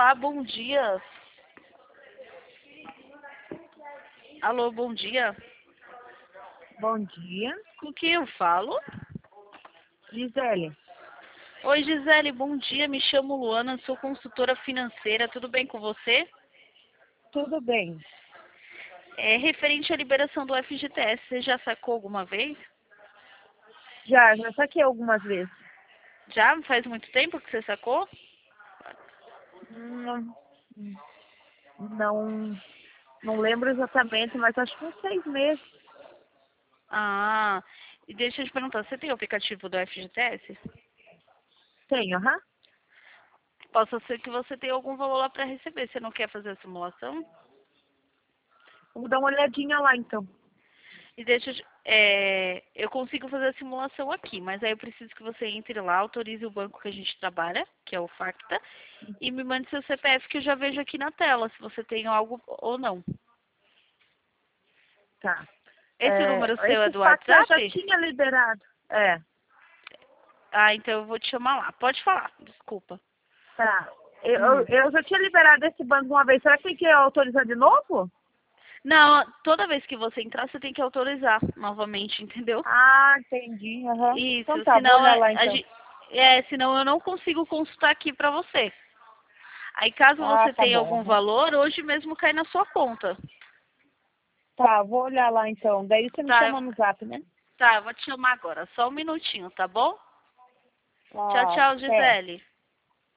Olá, bom dia. Alô, bom dia. Bom dia, Com quem eu falo? Gisele. Oi, Gisele, bom dia. Me chamo Luana, sou consultora financeira. Tudo bem com você? Tudo bem? É referente à liberação do FGTS. Você já sacou alguma vez? Já saquei algumas vezes. Já? Faz muito tempo que você sacou? Não, não, não lembro exatamente, mas acho que uns 6 meses. Ah, e deixa eu te perguntar, você tem o aplicativo do FGTS? Tenho, aham. Possa ser que você tenha algum valor lá para receber. Você não quer fazer a simulação? Vou dar uma olhadinha lá, então. E eu consigo fazer a simulação aqui, mas aí eu preciso que você entre lá, autorize o banco que a gente trabalha, que é o Facta, e me mande seu CPF que eu já vejo aqui na tela, se você tem algo ou não. Tá. Esse número seu é Esse do fax eu já WhatsApp? tinha liberado. É, Ah, então eu vou te chamar lá. Pode falar, desculpa. tá. Eu, Hum. eu já tinha liberado esse banco uma vez. Será que tem que autorizar de novo? Não, toda vez que você entrar, você tem que autorizar novamente, entendeu? Ah, entendi, aham. Então Isso, tá, vou senão olhar lá então. senão eu não consigo consultar aqui pra você. Aí caso Ah, você tá tenha bom, algum aham. valor, hoje mesmo cai na sua conta. Tá, vou olhar lá então. Daí você me Tá, chama no zap, né? tá, eu vou te chamar agora. Só um minutinho, tá bom? Tchau, Tá, tchau, até. Gisele.